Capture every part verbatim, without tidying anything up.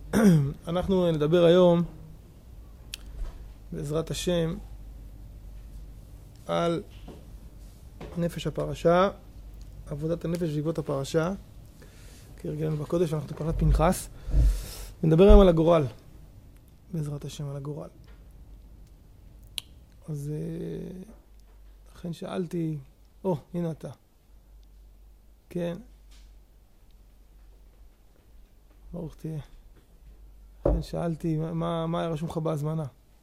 אנחנו נדבר היום, בעזרת השם, על נפש הפרשה, עבודת הנפש בעקבות הפרשה, כהרגלנו בקודש, אנחנו פרשת פנחס. נדבר היום על הגורל, בעזרת השם, על הגורל. אז לכן שאלתי, או, הנה אתה. כן. ברוך תהיה. לכן שאלתי, מה, מה היה רשום לך בהזמנה?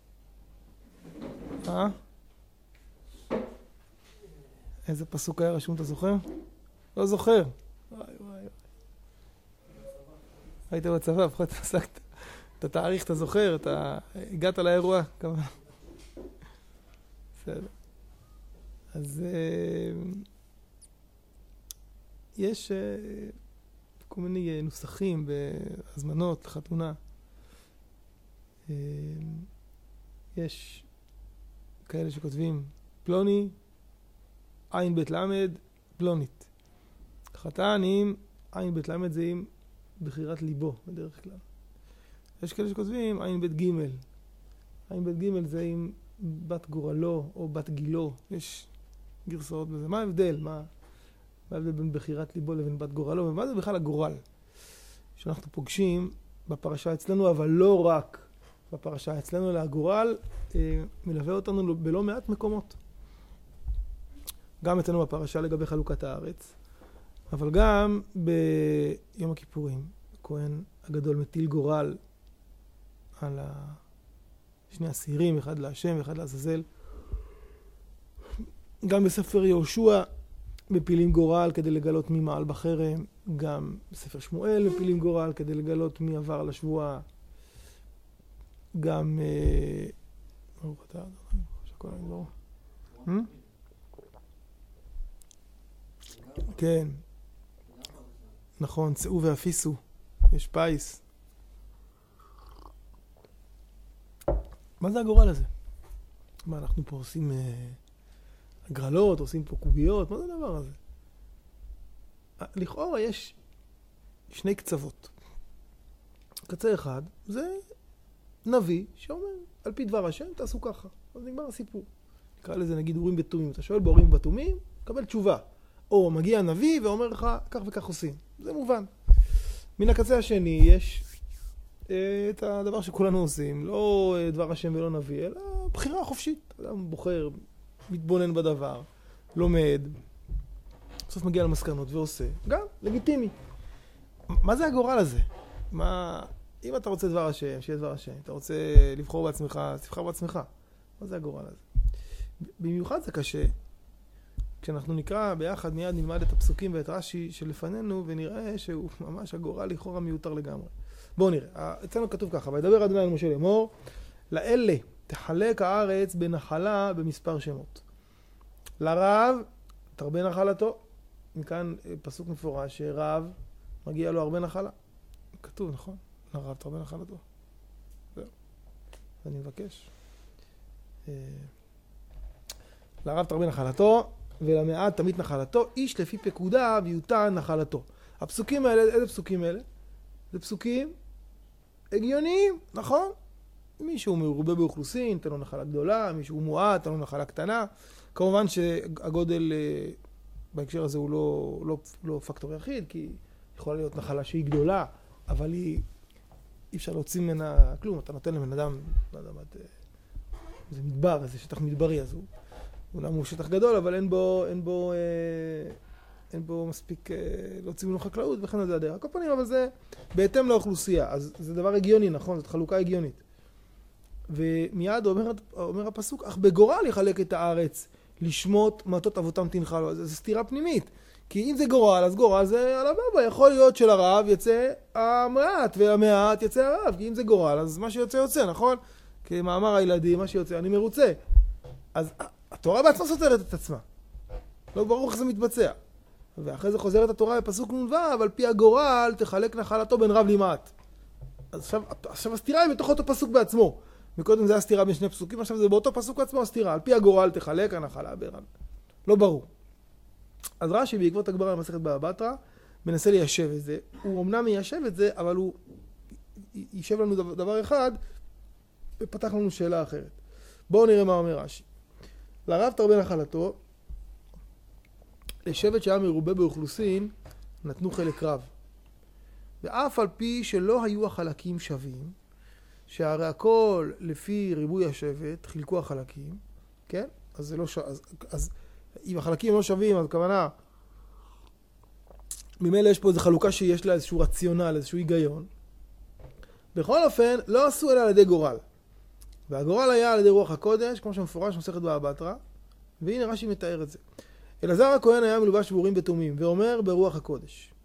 אה? איזה פסוק היה רשום, אתה זוכר? לא זוכר. וואי וואי. היית בצבא, פחות עסקת. את התאריך, אתה זוכר, אתה הגעת לאירוע. בסדר. אז יש כל מיני נוסחים בהזמנות לחתונה. יש כאלה שכותבים פלוני, עין בית למד, פלונית. חתן עם עין בית למד זה עם בחירת ליבו בדרך כלל. יש כאלה שכותבים עין בית גימל. עין בית גימל זה עם בת גורלו או בת גילו. יש גרסאות בזה. מה ההבדל? מה, מה ההבדל בין בחירת ליבו לבין בת גורלו? ומה זה בכלל הגורל? שאנחנו פוגשים בפרשה אצלנו, אבל לא רק בפרשה אצלנו, אלא הגורל אה, מלווה אותנו בלא מעט מקומות. גם אצלנו בפרשה לגבי חלוקת הארץ, אבל גם ביום הכיפורים, הכהן הגדול מטיל גורל על שני השעירים, אחד להשם ואחד לעזאזל. גם בספר יהושע מפילים גורל כדי לגלות מי מעל בחרם, גם בספר שמואל מפילים גורל כדי לגלות מי עבר לשבועה. גם ברוך אתה אדוני, שהכל יעבור. כן, נכון, צאו ואפיסו, יש פייס. מה זה הגורל הזה? מה, אנחנו פה עושים אה, הגרלות, עושים פה קוביות, מה זה הדבר הזה? לכאורה יש שני קצוות. קצה אחד זה נביא שאומר, על פי דבר השם תעשו ככה. אז נגמר הסיפור. נקרא לזה נגיד אורים ותומים. אתה שואל באורים ותומים, קבל תשובה. או מגיע נביא ואומר לך, כך וכך עושים. זה מובן. מן הקצה השני יש אה, את הדבר שכולנו עושים, לא אה, דבר השם ולא נביא, אלא בחירה חופשית. אדם בוחר, מתבונן בדבר, לומד, בסוף מגיע למסקנות ועושה. גם, לגיטימי. מה זה הגורל הזה? מה, אם אתה רוצה דבר השם, שיהיה דבר השם. אתה רוצה לבחור בעצמך, אז תבחר בעצמך. מה זה הגורל הזה? במיוחד זה קשה. כשאנחנו נקרא ביחד מיד נלמד את הפסוקים ואת רש"י שלפנינו ונראה שהוא ממש הגורל לכאורה מיותר לגמרי. בואו נראה. אצלנו כתוב ככה, וידבר אדוני אל משה לאמור, לאלה תחלק הארץ בנחלה במספר שמות. לרב תרבה נחלתו. מכאן פסוק מפורש שרב מגיע לו הרבה נחלה. כתוב, נכון? לרב תרבה נחלתו. זהו. אני מבקש. לרב תרבה נחלתו. ולמעט תמיד נחלתו, איש לפי פקודה ויותן נחלתו. הפסוקים האלה, איזה פסוקים האלה? זה פסוקים הגיוניים, נכון? מישהו מרובה באוכלוסין, תן לו נחלה גדולה, מישהו מועט, תן לו נחלה קטנה. כמובן שהגודל בהקשר הזה הוא לא, לא, לא פקטור יחיד, כי יכולה להיות נחלה שהיא גדולה, אבל היא, אי אפשר להוציא ממנה כלום. אתה נותן לבן אדם, לא יודע מה, זה מדבר, זה שטח מדברי, אז הוא אולם הוא שטח גדול, אבל אין בו, אין בו, אה, אין בו מספיק אה, להוציא ממנו חקלאות, וכן זה הדרך. כל פנים, אבל זה בהתאם לאוכלוסייה. אז זה דבר הגיוני, נכון? זאת חלוקה הגיונית. ומיד אומר, אומר הפסוק, אך בגורל יחלק את הארץ, לשמות מטות אבותם תנחל לו. זו סתירה פנימית. כי אם זה גורל, אז גורל זה על הבבא. יכול להיות שלרב יצא המעט, והמעט יצא הרב. כי אם זה גורל, אז מה שיוצא יוצא, נכון? כמאמר הילדים, מה שיוצא, אני מרוצה. אז התורה בעצמה סותרת את עצמה. לא ברור איך זה מתבצע. ואחרי זה חוזרת התורה בפסוק נ"ו, אבל פי הגורל תחלק נחלתו בין רב למעט. אז עכשיו, עכשיו הסתירה היא בתוך אותו פסוק בעצמו. מקודם זה הסתירה בין שני פסוקים, עכשיו זה באותו פסוק בעצמו הסתירה. על פי הגורל תחלק הנחלה בין רב. לא ברור. אז רש"י בעקבות הגמרא במסכת בבא בתרא, מנסה ליישב את זה. הוא אמנם מיישב את זה, אבל הוא יישב לנו דבר, דבר אחד, ופתח לנו שאלה אחרת. בואו נראה מה אומר רש"י. לרב תרבה נחלתו, לשבט שהיה מרובה באוכלוסין, נתנו חלק רב. ואף על פי שלא היו החלקים שווים, שהרי הכל לפי ריבוי השבט, חילקו החלקים, כן? אז זה לא ש... אז, אז אם החלקים לא שווים, אז הכוונה, ממילא יש פה איזו חלוקה שיש לה איזשהו רציונל, איזשהו היגיון. בכל אופן, לא עשו אלא על ידי גורל. והגורל היה על ידי רוח הקודש, כמו שמפורש מסכת בבא בתרא, והנה רש"י מתאר את זה. אלעזר הכהן היה מלובש באורים ותומים, ואומר ברוח הקודש,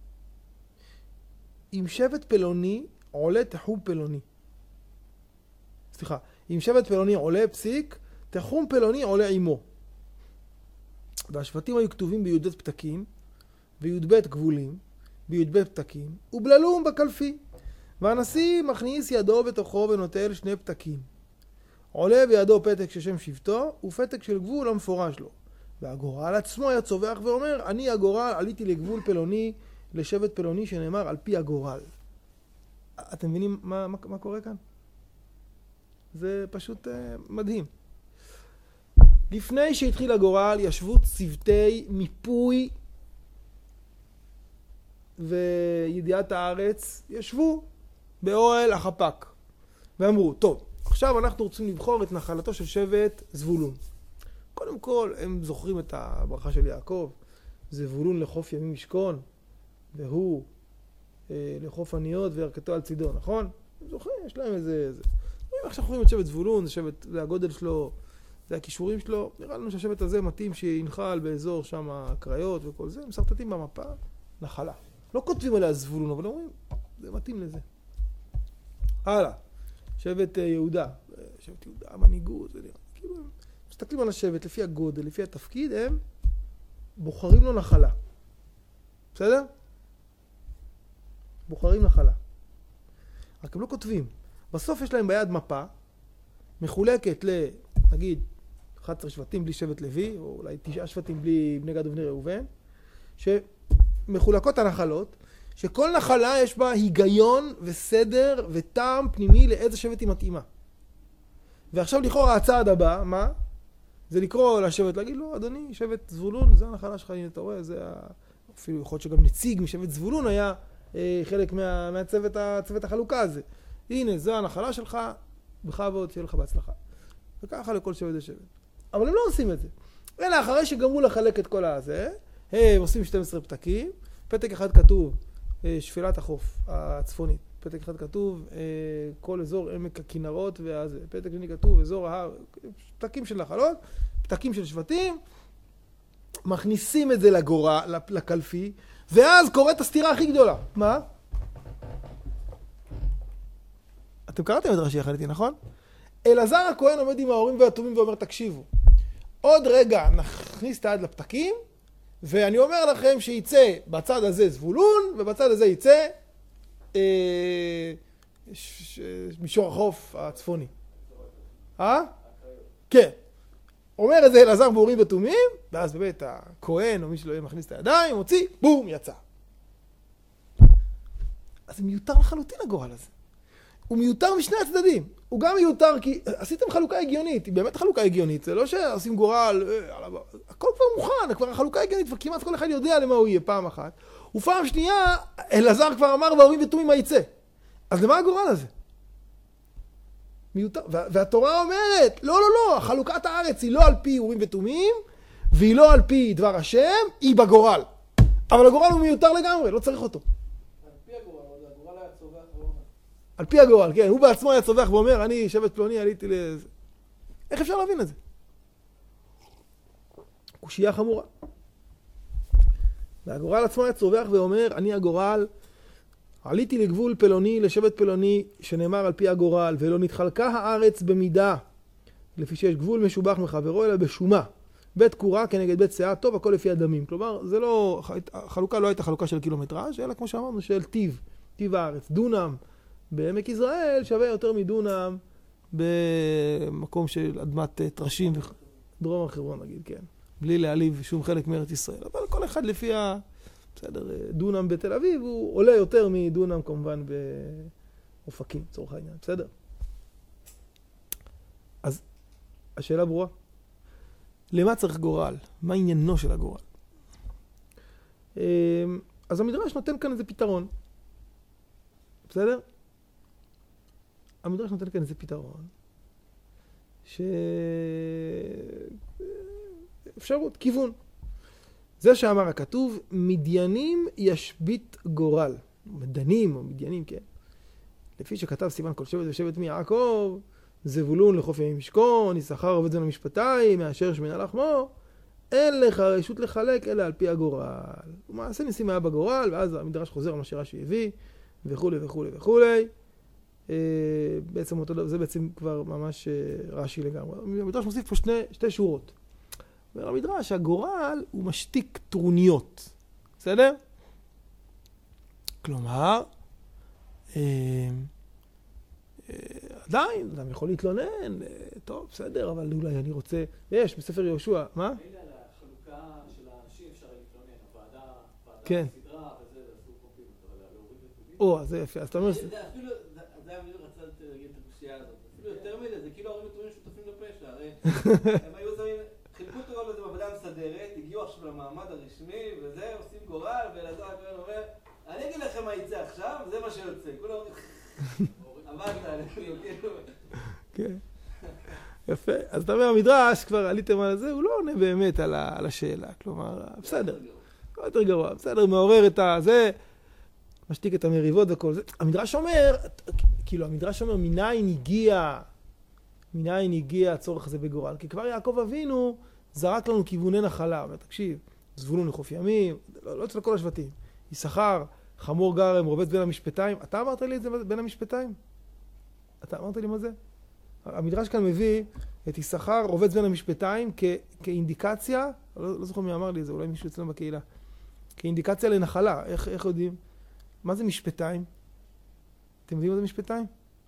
אם שבט פלוני עולה תחום פלוני. סליחה, אם שבט פלוני עולה פסיק, תחום פלוני עולה עמו. והשבטים היו כתובים בי"ד פתקים, בי"ב גבולים, בי"ב פתקים, ובללום בקלפי. והנשיא מכניס ידו בתוכו ונוטל שני פתקים. עולה בידו פתק ששם שבטו, ופתק של גבול המפורש לו. והגורל עצמו היה צובח ואומר, אני הגורל, עליתי לגבול פלוני, לשבט פלוני שנאמר על פי הגורל. אתם מבינים מה, מה, מה קורה כאן? זה פשוט uh, מדהים. לפני שהתחיל הגורל ישבו צוותי מיפוי וידיעת הארץ, ישבו באוהל החפ"ק ואמרו, טוב, עכשיו אנחנו רוצים לבחור את נחלתו של שבט זבולון. קודם כל, הם זוכרים את הברכה של יעקב, זבולון לחוף ימים משכון, והוא אה, לחוף עניות וירכתו על צידו, נכון? הם זוכרים, יש להם איזה... איזה. עכשיו חושבים את שבט זבולון, זה, שבט, זה הגודל שלו, זה הכישורים שלו, נראה לנו שהשבט הזה מתאים שינחל באזור שם הקריות וכל זה, הם מסרטטים במפה, נחלה. לא כותבים עליה זבולון, אבל אומרים, זה מתאים לזה. הלאה, שבט יהודה, שבט יהודה, המנהיגות, זה נראה, כאילו הם מסתכלים על השבט לפי הגודל, לפי התפקיד, הם בוחרים לו נחלה. בסדר? בוחרים נחלה. רק הם לא כותבים. בסוף יש להם ביד מפה, מחולקת ל, נגיד, אחד עשר שבטים בלי שבט לוי, או אולי תשעה שבטים בלי בני גד ובני ראובן, שמחולקות הנחלות, שכל נחלה יש בה היגיון וסדר וטעם פנימי לאיזה שבט היא מתאימה. ועכשיו לכאורה הצעד הבא, מה? זה לקרוא לשבט, להגיד לו, אדוני, שבט זבולון, זה הנחלה שלך, הנה אתה רואה, זה ה... אפילו יכול להיות שגם נציג משבט זבולון היה אה, חלק מה, מהצוות הצוות החלוקה הזה. הנה, זו הנחלה שלך, בכבוד, שיהיה לך בהצלחה. וככה לכל שבט ושבט. אבל הם לא עושים את זה. אלא אחרי שגמרו לחלק את כל הזה, הם עושים שנים עשר פתקים, פתק אחד כתוב, שפלת החוף הצפונית. פתק אחד כתוב, כל אזור עמק הכנרות, ואז פתק שני כתוב, אזור ההר, פתקים של נחלות, פתקים של שבטים, מכניסים את זה לגורה, לקלפי, ואז קורית הסתירה הכי גדולה. מה? אתם קראתם את רש"י יחד איתי, נכון? אלעזר הכהן עומד עם ההורים והטובים ואומר, תקשיבו, עוד רגע נכניס את היד לפתקים, ואני אומר לכם שיצא בצד הזה זבולון, ובצד הזה יצא אה, ש, ש, מישור החוף הצפוני. אה? כן. אומר את זה אלעזר בהורים ותומים, ואז באמת הכהן או מי שלא יהיה מכניס את הידיים, מוציא, בום, יצא. אז זה מיותר לחלוטין הגורל הזה. הוא מיותר משני הצדדים. הוא גם מיותר כי עשיתם חלוקה הגיונית, היא באמת חלוקה הגיונית, זה לא שעושים גורל, הכל כבר מוכן, כבר החלוקה הגיונית, וכמעט כל אחד יודע למה הוא יהיה פעם אחת, ופעם שנייה, אלעזר כבר אמר וההורים ותומים מה יצא. אז למה הגורל הזה? מיותר. והתורה אומרת, לא, לא, לא, חלוקת הארץ היא לא על פי הורים ותומים, והיא לא על פי דבר השם, היא בגורל. אבל הגורל הוא מיותר לגמרי, לא צריך אותו. על פי הגורל, כן, הוא בעצמו היה צובח ואומר, אני שבט פלוני, עליתי לזה. איך אפשר להבין את זה? קושייה חמורה. והגורל עצמו היה צובח ואומר, אני הגורל, עליתי לגבול פלוני, לשבט פלוני, שנאמר על פי הגורל, ולא נתחלקה הארץ במידה, לפי שיש גבול משובח מחברו, אלא בשומה. בית קורה כנגד בית שאה, טוב, הכל לפי הדמים. כלומר, זה לא, החלוקה לא הייתה חלוקה של קילומטראז', אלא כמו שאמרנו, של טיב, טיב הארץ, דונם. בעמק יזרעאל שווה יותר מדונם במקום של אדמת טרשים ודרום החברון, נגיד, כן. בלי להעליב שום חלק מארץ ישראל. אבל כל אחד לפי ה... בסדר, דונם בתל אביב הוא עולה יותר מדונם כמובן ב... אופקים, צורך העניין, בסדר? אז השאלה ברורה. למה צריך גורל? מה עניינו של הגורל? אז המדרש נותן כאן איזה פתרון. בסדר? המדרש נותן כאן איזה פתרון. ש... אפשרות, כיוון. זה שאמר הכתוב, מדיינים ישבית גורל. מדנים או מדיינים, כן. לפי שכתב סימן כל שבט ושבט מיעקב, זבולון לחוף ימים משכון, יששכר עובד זמן המשפטיים, מאשר שמנה לחמו, אין לך רשות לחלק אלא על פי הגורל. ומעשה ניסים היה בגורל, ואז המדרש חוזר על מה שרש"י הביא, וכו' וכו' וכו'. בעצם אותו, זה בעצם כבר ממש רש"י לגמרי. המדרש מוסיף פה שני, שתי שורות. אומר המדרש, הגורל הוא משתיק טרוניות. בסדר? כלומר, עדיין, אדם יכול להתלונן, טוב, בסדר, אבל אולי אני רוצה, יש, בספר יהושע, מה? מילא על החלוקה של האנשים אפשר להתלונן, הוועדה, כן. הסדרה וזה, עשו קומפים, אבל להוריד את או, אז זה יפה, אז אתה אומר... זה אפילו, זה היה בדיוק רצת להגיד את הקושייה הזאת, אפילו יותר מזה, זה כאילו ההורים הטובים שותפים לפשע, הרי הם היו זמים, חילקו את הגורל בזה בעבודה מסדרת, הגיעו עכשיו למעמד הרשמי, וזה, עושים גורל, ואלעזר הכהן אומר, אני אגיד לכם מה יצא עכשיו, זה מה שיוצא, כולם עבדת עליהם, כאילו. כן, יפה. אז אתה אומר, המדרש, כבר עליתם על זה, הוא לא עונה באמת על השאלה. כלומר, בסדר, לא יותר גרוע, בסדר, מעורר את זה, משתיק את המריבות וכל זה. המדרש אומר, כאילו, המדרש אומר, מניין הגיע, מניין הגיע הצורך הזה בגורל. כי כבר יעקב אבינו זרק לנו כיווני נחלה. ותקשיב, זבולון לחוף ימים, לא אצל כל השבטים. יששכר, חמור גרם, רובץ בין המשפטיים. אתה אמרת לי את זה בין המשפטיים? אתה אמרת לי מה זה? המדרש כאן מביא את יששכר רובץ בין המשפטיים כ- כאינדיקציה, לא, לא זוכר מי אמר לי את זה, אולי מישהו אצלנו בקהילה, כאינדיקציה לנחלה. איך, איך יודעים? מה זה משפטיים? אתם יודעים מה זה משפטיים?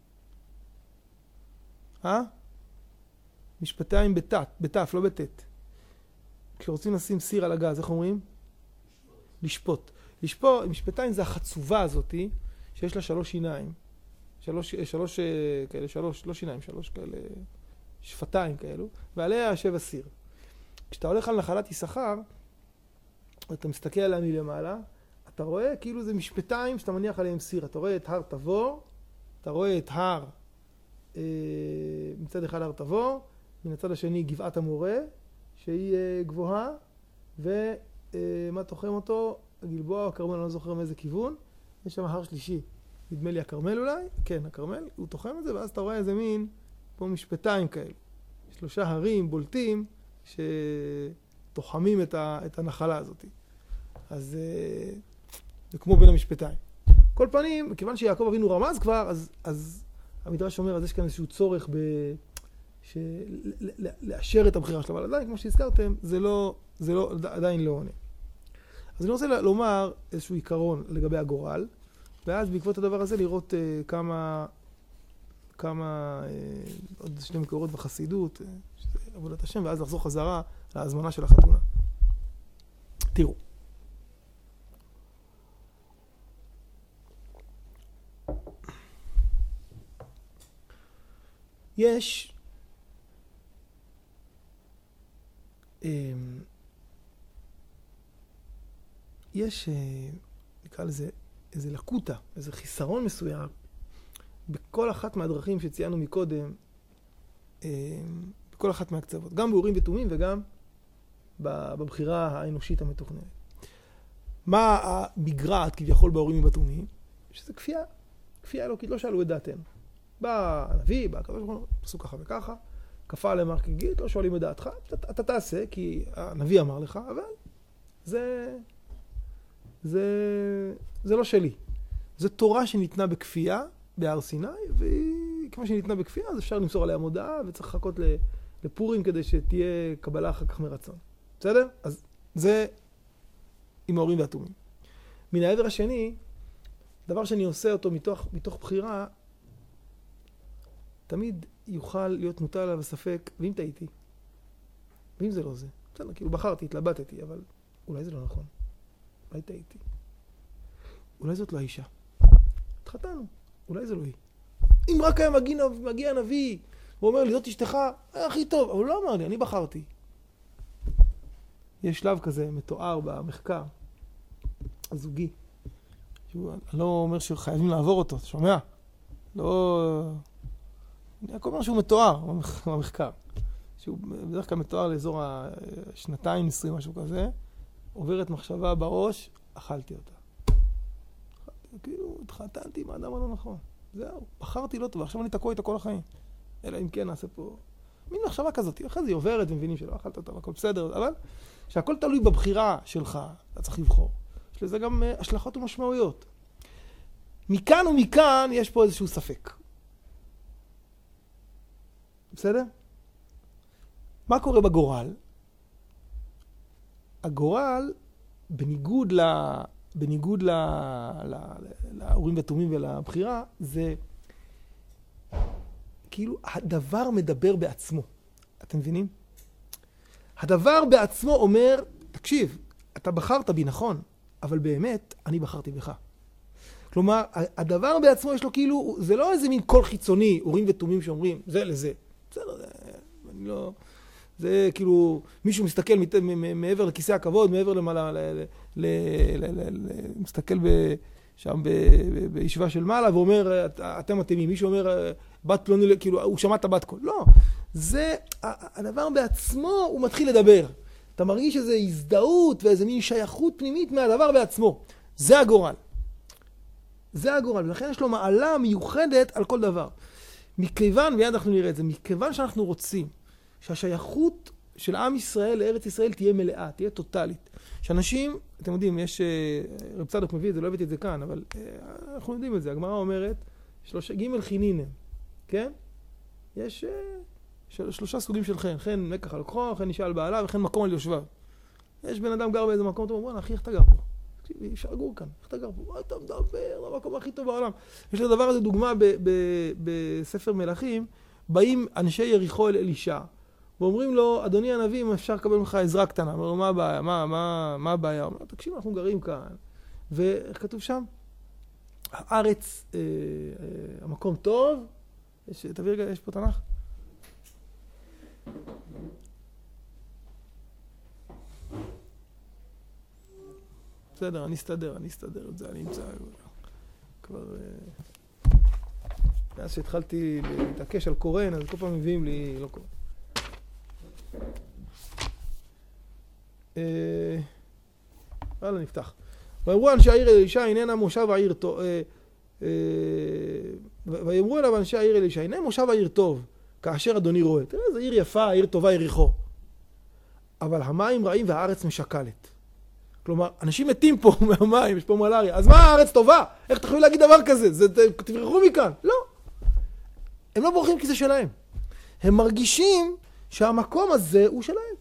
אה? משפטיים בתת, בתף, לא בתת. כשרוצים לשים סיר על הגז, איך אומרים? לשפוט. לשפוט, משפטיים זה החצובה הזאת, שיש לה שלוש שיניים. שלוש, שלוש, כאלה, שלוש, לא שיניים, שלוש כאלה, שפתיים כאלו, ועליה יושב הסיר. כשאתה הולך על נחלת יששכר, אתה מסתכל עליה מלמעלה, אתה רואה כאילו זה משפטיים שאתה מניח עליהם סיר. אתה רואה את הר תבור, אתה רואה את הר, אה, מצד אחד הר תבור, מן הצד השני גבעת המורה, שהיא אה, גבוהה, ומה תוחם אותו? הגלבוע או הכרמל, אני לא זוכר מאיזה כיוון. יש שם הר שלישי. נדמה לי הכרמל אולי, כן, הכרמל, הוא תוחם את זה, ואז אתה רואה איזה מין, פה משפטיים כאלה. שלושה הרים בולטים, שתוחמים את, ה, את הנחלה הזאת. אז זה כמו בין המשפטיים. כל פנים, כיוון שיעקב אבינו רמז כבר, אז, אז המדרש אומר, אז יש כאן איזשהו צורך ב... ש... לאשר את הבחירה שלו, אבל עדיין, כמו שהזכרתם, זה לא, זה לא, עדיין לא עונה. אז אני רוצה לומר איזשהו עיקרון לגבי הגורל, ואז בעקבות הדבר הזה לראות uh, כמה, כמה, uh, עוד שני מקורות בחסידות, uh, שזה עבודת השם, ואז לחזור חזרה להזמנה של החתונה. תראו. יש um, יש, uh, נקרא לזה, איזה לקוטה, איזה חיסרון מסוים, בכל אחת מהדרכים שציינו מקודם, בכל אחת מהקצוות, גם באורים ותומים וגם בבחירה האנושית המתוכננת. מה המגרעת כביכול באורים ובתומים? שזה כפייה, כפייה אלוקית, לא שאלו את דעתנו. בא הנביא, בא הקדוש ברוך הוא, עשו ככה וככה, כפה עליהם הר כגיגית, לא שואלים את דעתך, אתה, אתה תעשה, כי הנביא אמר לך, אבל זה... זה, זה לא שלי. זו תורה שניתנה בכפייה בהר סיני, וכמו שניתנה בכפייה, אז אפשר למסור עליה מודעה, וצריך לחכות לפורים כדי שתהיה קבלה אחר כך מרצון. בסדר? אז זה עם ההורים והתומים. מן העבר השני, דבר שאני עושה אותו מתוך, מתוך בחירה, תמיד יוכל להיות מוטל עליו הספק, ואם טעיתי, ואם זה לא זה. בסדר, כאילו בחרתי, התלבטתי, אבל אולי זה לא נכון. אולי טעיתי. אולי זאת לא האישה. התחתנו. אולי זה לא היא. אם רק היה מגיע, מגיע הנביא, הוא אומר לי, זאת אשתך, היה הכי טוב. אבל הוא לא אמר לי, אני בחרתי. יש שלב כזה מתואר במחקר הזוגי. שהוא, אני לא אומר שחייבים לעבור אותו, אתה שומע? לא... אני רק אומר שהוא מתואר במחקר. שהוא בדרך כלל מתואר לאזור השנתיים, עשרים, משהו כזה. עוברת מחשבה בראש, אכלתי אותה. כאילו, התחתנתי עם האדם הלא נכון. זהו, בחרתי לא טוב, עכשיו אני תקוע איתה כל החיים. אלא אם כן נעשה פה... מין מחשבה כזאת, אחרי זה היא עוברת ומבינים שלא אכלת אותה, הכל בסדר, אבל שהכל תלוי בבחירה שלך, אתה צריך לבחור. יש לזה גם uh, השלכות ומשמעויות. מכאן ומכאן יש פה איזשהו ספק. בסדר? מה קורה בגורל? הגורל, בניגוד ל... בניגוד ל... ל... לאורים ותומים ולבחירה, זה כאילו הדבר מדבר בעצמו. אתם מבינים? הדבר בעצמו אומר, תקשיב, אתה בחרת בי, נכון, אבל באמת אני בחרתי בך. כלומר, הדבר בעצמו יש לו כאילו, זה לא איזה מין קול חיצוני, אורים ותומים שאומרים, זה לזה. בסדר, זה, אני לא... זה כאילו, מישהו מסתכל מעבר לכיסא הכבוד, מעבר למעלה, מסתכל שם בישיבה של מעלה, ואומר, אתם מתאימים. מישהו אומר, בת פלוני, כאילו, הוא שמע את הבת קול. לא, זה, הדבר בעצמו, הוא מתחיל לדבר. אתה מרגיש איזו הזדהות ואיזו מין שייכות פנימית מהדבר בעצמו. זה הגורל. זה הגורל, ולכן יש לו מעלה מיוחדת על כל דבר. מכיוון, מיד אנחנו נראה את זה, מכיוון שאנחנו רוצים שהשייכות של עם ישראל לארץ ישראל תהיה מלאה, תהיה טוטלית. שאנשים, אתם יודעים, יש, רב צדוק מביא את זה, לא הבאתי את זה כאן, אבל אנחנו יודעים את זה. הגמרא אומרת, שלושה, ג' חינינם, כן? יש של, שלושה סוגים של חן. חן מקח על לקחו, חן נשאל בעלה, וכן מקום על יושביו. יש בן אדם גר באיזה מקום, אתה אומר, אחי, איך אתה גר פה? תקשיב, אפשר לגור כאן, איך אתה גר פה? מה אתה מדבר? זה המקום הכי טוב בעולם. יש לדבר הזה דוגמה ב, ב, בספר מלכים, באים אנשי יריחו אל אלישע, ואומרים לו, אדוני הנביא, אם אפשר לקבל ממך עזרה קטנה. אומר לו, מה הבעיה? מה, מה, מה הבעיה? הוא אומר, תקשיב, אנחנו גרים כאן. ואיך כתוב שם? הארץ, אה, אה, המקום טוב. יש, תביא רגע, יש פה תנ"ך. בסדר, אני אסתדר, אני אסתדר את זה, אני אמצא כבר... מאז שהתחלתי להתעקש על קורן, אז כל פעם מביאים לי לא קורן. הלאה, נפתח. ואמרו אנשי העיר אלישע, איננה מושב העיר טוב. ויאמרו אליו אנשי העיר אלישע, הנה מושב העיר טוב, כאשר אדוני רואה. תראה, זו עיר יפה, עיר טובה, יריחו. אבל המים רעים והארץ משקלת. כלומר, אנשים מתים פה מהמים, יש פה מלאריה. אז מה הארץ טובה? איך תוכלו להגיד דבר כזה? זה, תברחו מכאן. לא. הם לא בורחים כי זה שלהם. הם מרגישים שהמקום הזה הוא שלהם.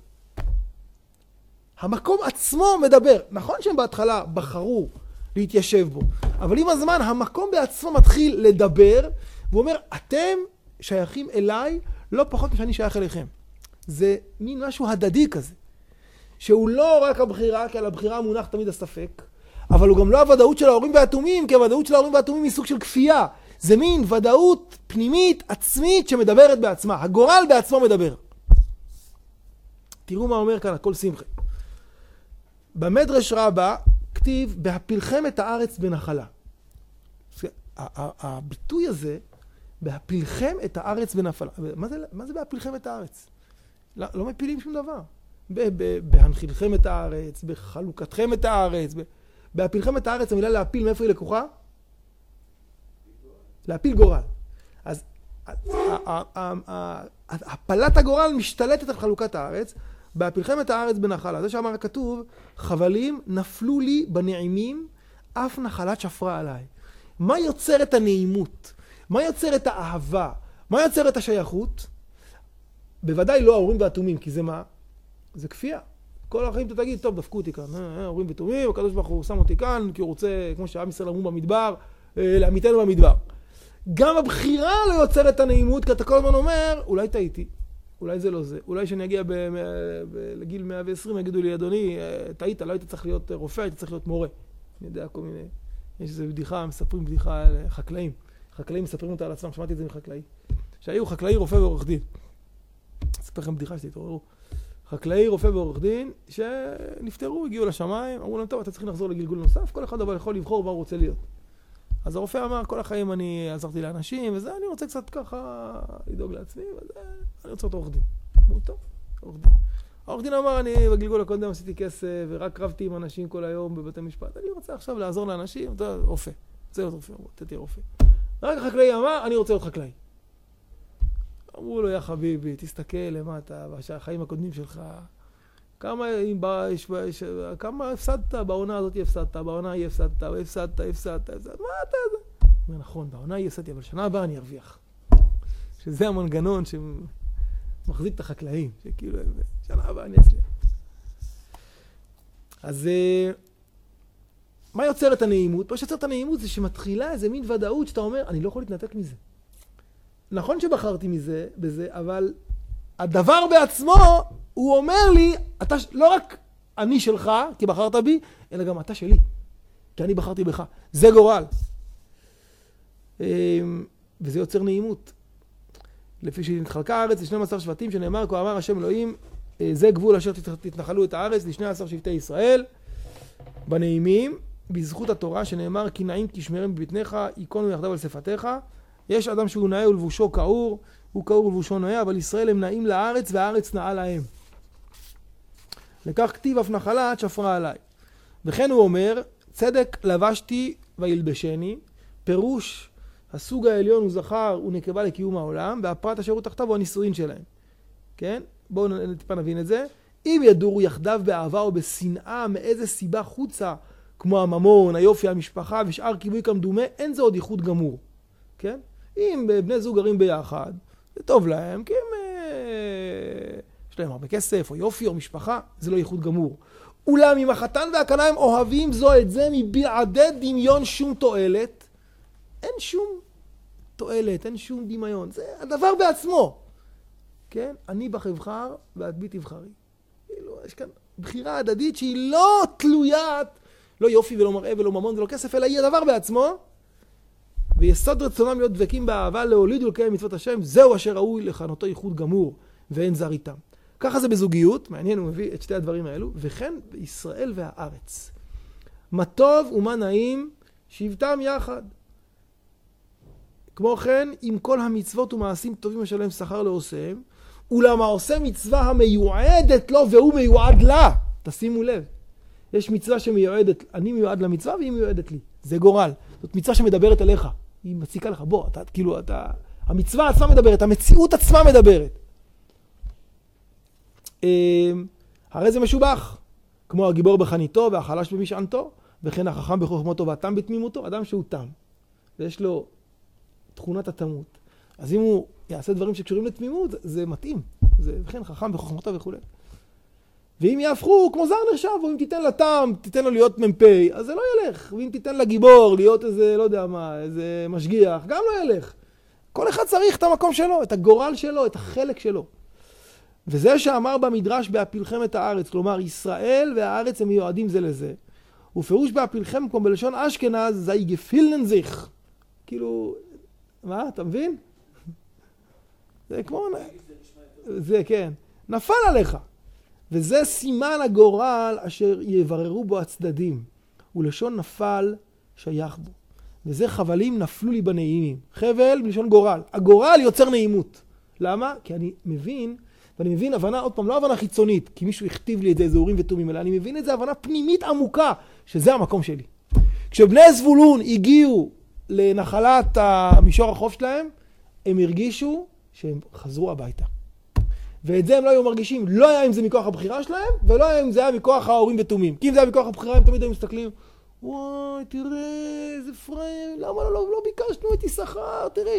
המקום עצמו מדבר. נכון שהם בהתחלה בחרו להתיישב בו, אבל עם הזמן המקום בעצמו מתחיל לדבר, והוא אומר, אתם שייכים אליי לא פחות משאני שייך אליכם. זה מין משהו הדדי כזה. שהוא לא רק הבחירה, כי על הבחירה מונח תמיד הספק, אבל הוא גם לא הוודאות של ההורים והתומים, כי הוודאות של ההורים והתומים היא סוג של כפייה. זה מין ודאות פנימית, עצמית, שמדברת בעצמה. הגורל בעצמו מדבר. תראו מה אומר כאן, הכל שמחה. במדרש רבה, כתיב, בהפילכם את הארץ בנחלה. הביטוי הזה, בהפילכם את הארץ בנחלה. מה זה, מה זה בהפילכם את הארץ? לא, לא מפילים שום דבר. בהנחילכם את הארץ, בחלוקתכם את הארץ. בהפילכם את הארץ, המילה להפיל, מאיפה היא לקוחה? להפיל גורל. אז הפלת הגורל משתלטת על חלוקת הארץ, בהפילכם את הארץ בנחלה. זה שאמר הכתוב, חבלים נפלו לי בנעימים, אף נחלת שפרה עליי. מה יוצר את הנעימות? מה יוצר את האהבה? מה יוצר את השייכות? בוודאי לא ההורים והתומים, כי זה מה? זה כפייה. כל החיים אתה תגיד, טוב, דפקו אותי כאן, ההורים ותומים, הקדוש ברוך הוא שם אותי כאן, כי הוא רוצה, כמו שעם ישראל אמרו במדבר, לעמיתנו במדבר. גם הבחירה לא יוצרת את הנעימות, כי אתה כל הזמן אומר, אולי טעיתי, אולי זה לא זה, אולי שאני אגיע לגיל מאה ועשרים, יגידו לי, אדוני, טעית, לא היית צריך להיות רופא, היית צריך להיות מורה. אני יודע, כל מיני, יש איזו בדיחה, מספרים בדיחה על חקלאים. חקלאים מספרים אותה על עצמם, שמעתי את זה מחקלאי. שהיו חקלאי, רופא ועורך דין. אספר לכם בדיחה שתתעוררו. חקלאי, רופא ועורך דין, שנפטרו, הגיעו לשמיים, אמרו להם, טוב, אתה צריך לחזור לגלגול נוסף, כל אחד אבל יכול לבחור מה הוא רוצה להיות. אז הרופא אמר, כל החיים אני עזרתי לאנשים, וזה, אני רוצה קצת ככה לדאוג לעצמי, וזה, אני רוצה להיות עורך דין. אמרו, טוב, עורך דין. העורך דין אמר, אני בגלגול הקודם עשיתי כסף, ורק רבתי עם אנשים כל היום בבתי משפט. אני רוצה עכשיו לעזור לאנשים, אתה רופא. רוצה להיות רופא, תהיה רופא. רק החקלאי אמר, אני רוצה להיות חקלאי. אמרו לו, יא חביבי, תסתכל למטה, והחיים הקודמים שלך, כמה, כמה הפסדת, בעונה הזאת הפסדת, בעונה היא הפסדת, הפסדת, הפסדת, הפסדת, מה אתה זה? הוא אומר, נכון, בעונה היא הפסדתי, אבל שנה הבאה אני ארוויח. שזה המנגנון שמחזיק את החקלאים, שכאילו, שנה הבאה אני אצליח. אז מה יוצר את הנעימות? מה שיוצר את הנעימות זה שמתחילה איזה מין ודאות שאתה אומר, אני לא יכול להתנתק מזה. נכון שבחרתי מזה, בזה, אבל הדבר בעצמו, הוא אומר לי, אתה לא רק אני שלך, כי בחרת בי, אלא גם אתה שלי, כי אני בחרתי בך. זה גורל. וזה יוצר נעימות. לפי שנתחלקה הארץ ל-שנים עשר שבטים, שנאמר, כה אמר השם אלוהים, זה גבול אשר תתנחלו את הארץ ל-שנים עשר שבטי ישראל, בנעימים, בזכות התורה שנאמר, כי נעים תשמרם בבטניך, ייכונו יחדיו על שפתיך. יש אדם שהוא נאה ולבושו כאור, הוא כאור ולבושו נאה, אבל ישראל הם נעים לארץ והארץ נאה להם. לכך כתיב אף נחלת שפרה עליי. וכן הוא אומר, צדק לבשתי וילבשני, פירוש הסוג העליון הוא זכר ונקבה לקיום העולם, והפרט אשר הוא תחתיו הוא הנישואין שלהם. כן? בואו טיפה נבין את זה. אם ידורו יחדיו באהבה או בשנאה מאיזה סיבה חוצה, כמו הממון, היופי, המשפחה ושאר כיבוי כמדומה, אין זה עוד ייחוד גמור. כן? אם בני זוג גרים ביחד, זה טוב להם, כי הם, אה, יש להם הרבה כסף, או יופי, או משפחה, זה לא ייחוד גמור. אולם אם החתן והכלה הם אוהבים זו את זה מבלעדי דמיון שום תועלת, אין שום תועלת, אין שום דמיון. זה הדבר בעצמו. כן? אני בך אבחר, ואת בי תבחרי. כאילו, יש כאן בחירה הדדית שהיא לא תלוית, לא יופי ולא מראה ולא ממון ולא כסף, אלא היא הדבר בעצמו. ויסוד רצונם להיות דבקים באהבה להוליד ולקיים מצוות השם, זהו אשר ראוי לכנותו ייחוד גמור, ואין זר איתם. ככה זה בזוגיות, מעניין, הוא מביא את שתי הדברים האלו, וכן בישראל והארץ. מה טוב ומה נעים, שבטם יחד. כמו כן, עם כל המצוות ומעשים טובים השלם שכר לעושיהם, ולמה עושה מצווה המיועדת לו והוא מיועד לה. תשימו לב, יש מצווה שמיועדת, אני מיועד למצווה והיא מיועדת לי. זה גורל. זאת מצווה שמדברת אליך. היא מציקה לך, בוא, אתה, כאילו, אתה, המצווה עצמה מדברת, המציאות עצמה מדברת. הרי זה משובח, כמו הגיבור בחניתו והחלש במשענתו, וכן החכם בחוכמתו והתם בתמימותו, אדם שהוא תם, ויש לו תכונת התמות. אז אם הוא יעשה דברים שקשורים לתמימות, זה, זה מתאים. זה, וכן חכם בחוכמתו וכו'. ואם יהפכו כמו זר נחשב, או אם תיתן לתם, תיתן לו להיות ממפי, אז זה לא ילך. ואם תיתן לגיבור להיות איזה, לא יודע מה, איזה משגיח, גם לא ילך. כל אחד צריך את המקום שלו, את הגורל שלו, את החלק שלו. וזה שאמר במדרש בהפילכם את הארץ, כלומר ישראל והארץ הם מיועדים זה לזה. ופירוש בהפילכם כמו בלשון אשכנז, זי גפילן זיך. כאילו, מה, אתה מבין? זה כמו, זה כן, נפל עליך. וזה סימן הגורל אשר יבררו בו הצדדים. ולשון נפל שייך בו. וזה חבלים נפלו לי בנעימים. חבל בלשון גורל. הגורל יוצר נעימות. למה? כי אני מבין, ואני מבין הבנה, עוד פעם, לא הבנה חיצונית, כי מישהו הכתיב לי את זה, איזה אורים ותומים, אלא אני מבין את זה הבנה פנימית עמוקה, שזה המקום שלי. כשבני זבולון הגיעו לנחלת המישור החוף שלהם, הם הרגישו שהם חזרו הביתה. ואת זה הם לא היו מרגישים, לא היה אם זה מכוח הבחירה שלהם, ולא היה אם זה היה מכוח ההורים ותומים. כי אם זה היה מכוח הבחירה, הם תמיד היו מסתכלים, וואי, תראה, איזה פריים, למה לא, לא, לא ביקשנו את יששכר, תראה.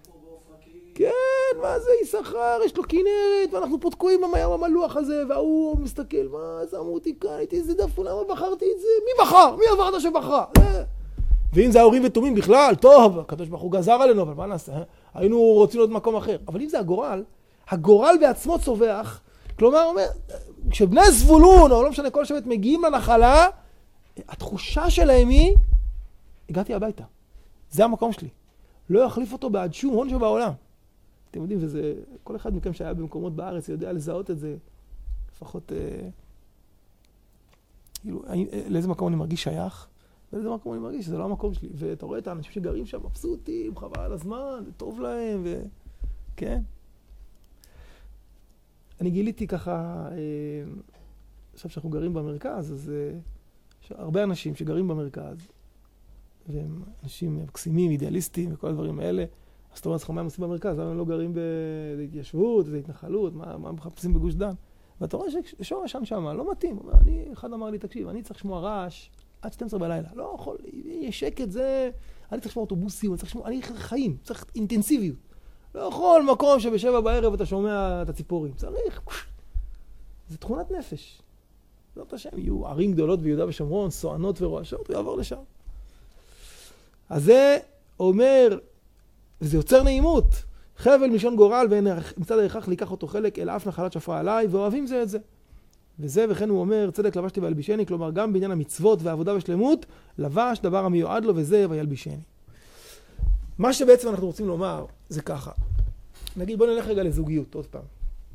כן, מה זה יששכר, יש לו כנרת, ואנחנו פה תקועים עם המלוח הזה, והוא מסתכל, מה, שמו אותי כאן, הייתי איזה דף, למה בחרתי את זה? מי בחר? מי עברת שבחרה? ואם זה ההורים ותומים בכלל, טוב, הקדוש ברוך הוא גזר עלינו, אבל מה נעשה? היינו רוצים להיות מקום אחר. אבל אם זה הגורל, הגורל בעצמו צובח, כלומר, אומר, כשבני זבולון, או לא משנה כל שבט, מגיעים לנחלה, התחושה שלהם היא, הגעתי הביתה. זה המקום שלי. לא יחליף אותו בעד שום הון שבעולם. אתם יודעים, וזה, כל אחד מכם שהיה במקומות בארץ יודע לזהות את זה, לפחות, אה, כאילו, לאיזה מקום אני מרגיש שייך, ולאיזה מקום אני מרגיש שזה לא המקום שלי. ואתה רואה את האנשים שגרים שם מבסוטים, חבל על הזמן, טוב להם, וכן. אני גיליתי ככה, אה, עכשיו שאנחנו גרים במרכז, אז אה, יש הרבה אנשים שגרים במרכז, והם אנשים מקסימים, אידיאליסטים וכל הדברים האלה. אז אתה אומר לך, מה הם עושים במרכז? למה הם לא גרים בהתיישבות, בהתנחלות, מה, מה הם מחפשים בגוש דן? ואתה רואה ששור ישן שם, לא מתאים. אני, אחד אמר לי, תקשיב, אני צריך לשמוע רעש עד שתים עשרה בלילה. לא יכול, יש שקט, זה... אני צריך לשמוע אוטובוסים, אני צריך לשמוע... אני חיים, צריך אינטנסיביות. לא יכול מקום שבשבע בערב אתה שומע את הציפורים. צריך... זה תכונת נפש. זאת השם, יהיו ערים גדולות ביהודה ושומרון, סוענות ורועשות, הוא יעבור לשם. אז זה אומר, וזה יוצר נעימות. חבל מלשון גורל, ומצד ההכרח לקח אותו חלק, אל אף נחלת שפרה עליי, ואוהבים זה את זה. וזה, וכן הוא אומר, צדק לבשתי וילבישני, כלומר גם בעניין המצוות והעבודה ושלמות, לבש דבר המיועד לו, וזה וילבישני. מה שבעצם אנחנו רוצים לומר, זה ככה. נגיד, בוא נלך רגע לזוגיות, עוד פעם.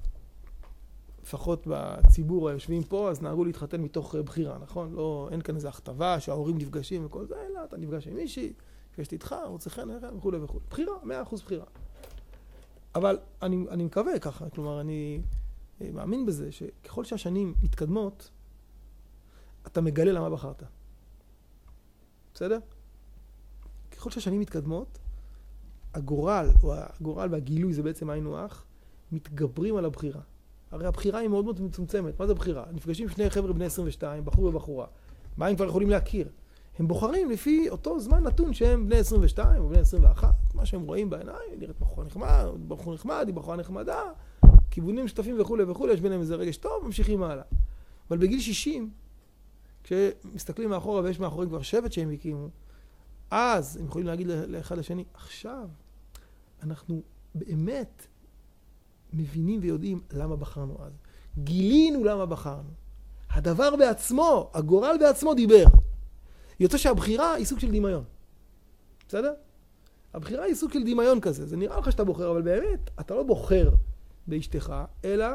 לפחות בציבור היושבים פה, אז נהגו להתחתן מתוך בחירה, נכון? לא, אין כאן איזו הכתבה שההורים נפגשים וכל זה, אלא אתה נפגש עם מישהי, נפגשת איתך, רוצה חן, וכו' וכו'. בחירה, מאה אחוז בחירה. אבל אני, אני מקווה ככה, כלומר, אני מאמין בזה שככל שהשנים מתקדמות, אתה מגלה למה בחרת. בסדר? ככל שהשנים מתקדמות, הגורל, או הגורל והגילוי, זה בעצם היינו אח, מתגברים על הבחירה. הרי הבחירה היא מאוד מאוד מצומצמת. מה זה בחירה? נפגשים שני חבר'ה בני עשרים ושתיים, בחור ובחורה. מה הם כבר יכולים להכיר? הם בוחרים לפי אותו זמן נתון שהם בני עשרים ושתיים או בני עשרים ואחת. מה שהם רואים בעיניים, נראית בחורה נחמד, בחור נחמד, היא בחורה נחמדה, כיוונים שותפים וכו' וכו', יש ביניהם איזה רגש טוב, ממשיכים הלאה. אבל בגיל שישים, כשמסתכלים מאחורה ויש מאחורים כבר שבט שהם הקימו, אז הם יכולים להגיד לאחד לשני, עכשיו אנחנו באמת מבינים ויודעים למה בחרנו אז. גילינו למה בחרנו. הדבר בעצמו, הגורל בעצמו דיבר. יוצא שהבחירה היא סוג של דמיון. בסדר? הבחירה היא סוג של דמיון כזה. זה נראה לך שאתה בוחר, אבל באמת אתה לא בוחר באשתך, אלא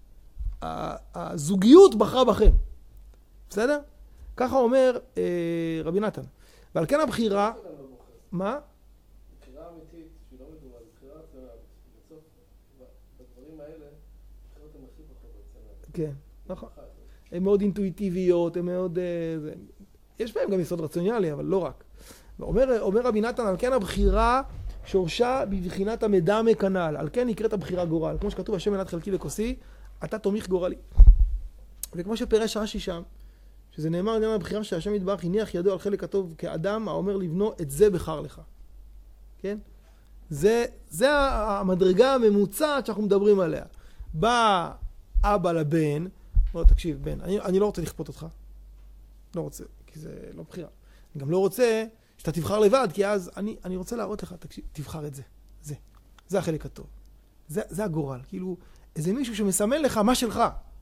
הזוגיות בחרה בכם. בסדר? ככה אומר אה, רבי נתן. ועל כן הבחירה... מה? בחירה אמיתית, שהיא לא מדומה, בחירה בסוף, בדברים האלה, בחירות הן הכי פחות. כן, נכון. הן מאוד אינטואיטיביות, הן מאוד... יש בהם גם יסוד רציונלי, אבל לא רק. אומר, אומר רבי נתן, על כן הבחירה שורשה בבחינת המדמה כנ"ל. על כן נקראת הבחירה גורל. כמו שכתוב, השם מנת חלקי וכוסי, אתה תומיך גורלי. וכמו שפרש רש"י שם, שזה נאמר עניין הבחירה שהשם יתברך הניח ידו על חלק הטוב כאדם האומר לבנו, את זה בחר לך. כן? זה, זה המדרגה הממוצעת שאנחנו מדברים עליה. בא אבא לבן, אומר, תקשיב, בן, אני, אני לא רוצה לכפות אותך. לא רוצה, כי זה לא בחירה. אני גם לא רוצה שאתה תבחר לבד, כי אז אני, אני רוצה להראות לך, תקשיב, תבחר את זה. זה. זה החלק הטוב. זה, זה הגורל. כאילו, איזה מישהו שמסמן לך מה שלך.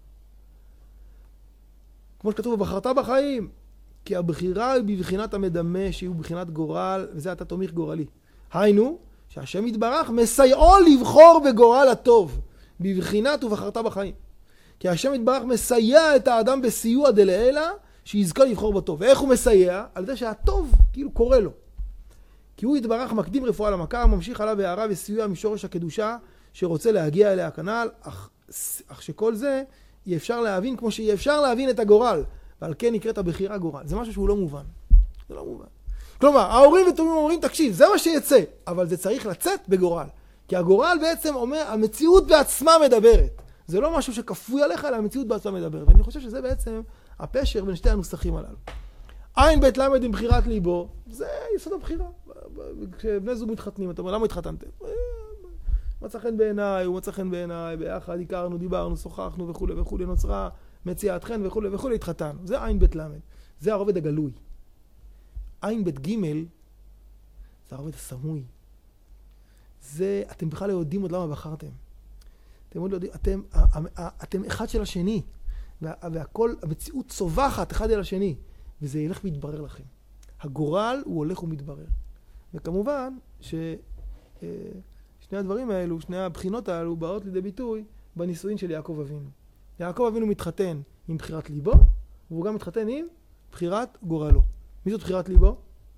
כמו שכתוב, בחרת בחיים, כי הבחירה היא בבחינת המדמה, שהיא בבחינת גורל, וזה אתה תומיך גורלי. היינו, שהשם יתברך מסייעו לבחור בגורל הטוב, בבחינת ובחרת בחיים. כי השם יתברך מסייע את האדם בסיוע דלעילה, שיזכה לבחור בטוב. ואיך הוא מסייע? על זה שהטוב כאילו קורא לו. כי הוא יתברך מקדים רפואה למכה, ממשיך עליו בהערה וסיוע משורש הקדושה, שרוצה להגיע אליה כנ"ל, אך, אך שכל זה אי אפשר להבין כמו שאי אפשר להבין את הגורל, ועל כן נקראת הבחירה גורל. זה משהו שהוא לא מובן. זה לא מובן. כלומר, ההורים ותומים אומרים, תקשיב, זה מה שיצא, אבל זה צריך לצאת בגורל. כי הגורל בעצם אומר, המציאות בעצמה מדברת. זה לא משהו שכפוי עליך, אלא המציאות בעצמה מדברת. ואני חושב שזה בעצם הפשר בין שתי הנוסחים הללו. עין בית למד עם בחירת ליבו, זה יסוד הבחירה. כשבני זוג מתחתנים, אתה אומר, למה התחתנתם? מצא חן בעיניי, הוא מצא חן בעיניי, ביחד הכרנו, דיברנו, שוחחנו וכו' וכו', נוצרה מציאת חן וכו' וכו', התחתנו. זה עין בית למד. זה הרובד הגלוי. עין בית גימל, זה הרובד הסמוי. זה, אתם בכלל לא יודעים עוד למה בחרתם. אתם עוד לא יודעים, אתם, אתם אחד של השני, והכל, המציאות צובחת אחד אל השני, וזה ילך ויתברר לכם. הגורל הוא הולך ומתברר. וכמובן, ש... שני הדברים האלו, שני הבחינות האלו, באות לידי ביטוי בנישואין של יעקב אבינו. יעקב אבינו מתחתן עם בחירת ליבו, והוא גם מתחתן עם בחירת גורלו. מי זאת בחירת ליבו?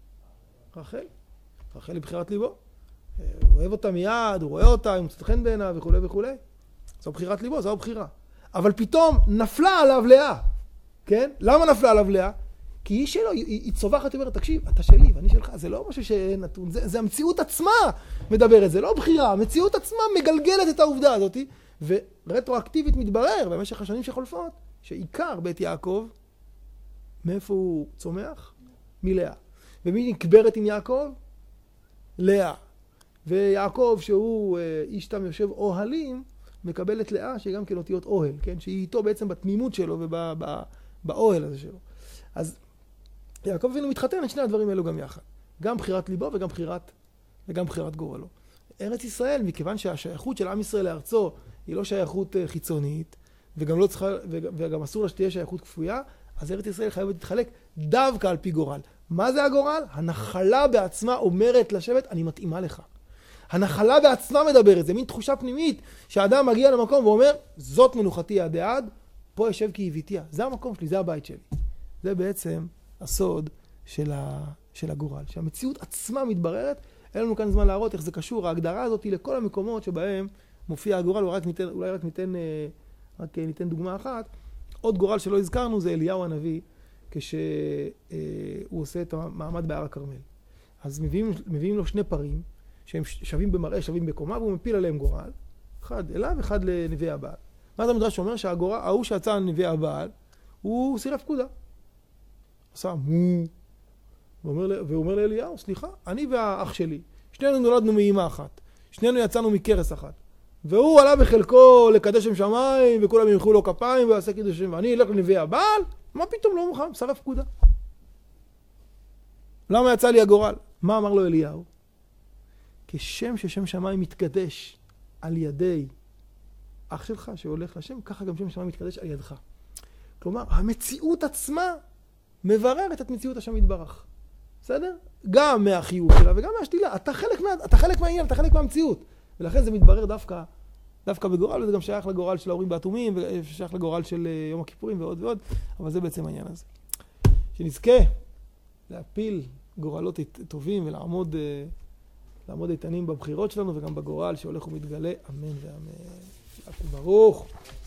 רחל. רחל היא בחירת ליבו. הוא אוהב אותה מיד, הוא רואה אותה, הוא מוצאת חן בעיניו וכו' וכו'. זו בחירת ליבו, זו הבחירה. אבל פתאום נפלה עליו לאה. כן? למה נפלה עליו לאה? כי היא שלו, היא, היא צובחת, היא אומרת, תקשיב, אתה שלי ואני שלך, זה לא משהו שנתון, זה, זה המציאות עצמה מדברת, זה לא בחירה, המציאות עצמה מגלגלת את העובדה הזאת, ורטרואקטיבית מתברר במשך השנים שחולפות, שעיקר בית יעקב, מאיפה הוא צומח? מלאה. ומי נקברת עם יעקב? לאה. ויעקב, שהוא איש תם יושב אוהלים, מקבל את לאה, שהיא גם כן אותיות אוהל, כן? שהיא איתו בעצם בתמימות שלו ובאוהל הזה שלו. אז יעקב אבינו מתחתן את שני הדברים האלו גם יחד. גם בחירת ליבו וגם בחירת, וגם בחירת גורלו. ארץ ישראל, מכיוון שהשייכות של עם ישראל לארצו היא לא שייכות חיצונית, וגם, לא צריכה, וגם אסור לה שתהיה שייכות כפויה, אז ארץ ישראל חייבת להתחלק דווקא על פי גורל. מה זה הגורל? הנחלה בעצמה אומרת לשבט, אני מתאימה לך. הנחלה בעצמה מדברת, זה מין תחושה פנימית שהאדם מגיע למקום ואומר, זאת מנוחתי עד עד, פה יושב כי הביתיה. זה המקום שלי, זה הבית שלי. זה בעצם הסוד של, ה, של הגורל. שהמציאות עצמה מתבררת, אין לנו כאן זמן להראות איך זה קשור. ההגדרה הזאת היא לכל המקומות שבהם מופיע הגורל, אולי רק ניתן, אולי רק ניתן, רק ניתן דוגמה אחת. עוד גורל שלא הזכרנו זה אליהו הנביא, כשהוא עושה את המעמד בהר הכרמל. אז מביאים, מביאים לו שני פרים, שהם שווים במראה, שווים בקומה, והוא מפיל עליהם גורל. אחד אליו, אחד לנביא הבעל. מה זה המדרש אומר? שהגורל, ההוא שיצא על נביא הבעל, הוא סירב פקודה. עשה מו. והוא אומר לאליהו, סליחה, אני והאח שלי, שנינו נולדנו מאמא אחת. שנינו יצאנו מקרס אחת. והוא עלה בחלקו לקדש שם שמיים, וכולם ימחאו לו כפיים, ועשה קידוש שם, ואני אלך לנביא הבעל, מה פתאום לא מוכן? סירב פקודה. למה יצא לי הגורל? מה אמר לו אליהו? כשם ששם שמיים מתקדש על ידי אח שלך שהולך לשם, ככה גם שם שמיים מתקדש על ידך. כלומר, המציאות עצמה מבררת את מציאות השם יתברך. בסדר? גם מהחיוב שלה וגם מהשתילה. אתה חלק, מה, אתה חלק מהעניין, אתה חלק מהמציאות. ולכן זה מתברר דווקא, דווקא בגורל, וזה גם שייך לגורל של ההורים באטומים, ושייך לגורל של יום הכיפורים ועוד ועוד, אבל זה בעצם העניין הזה. שנזכה להפיל גורלות טובים ולעמוד לעמוד איתנים בבחירות שלנו וגם בגורל שהולך ומתגלה. אמן ואמן. ברוך.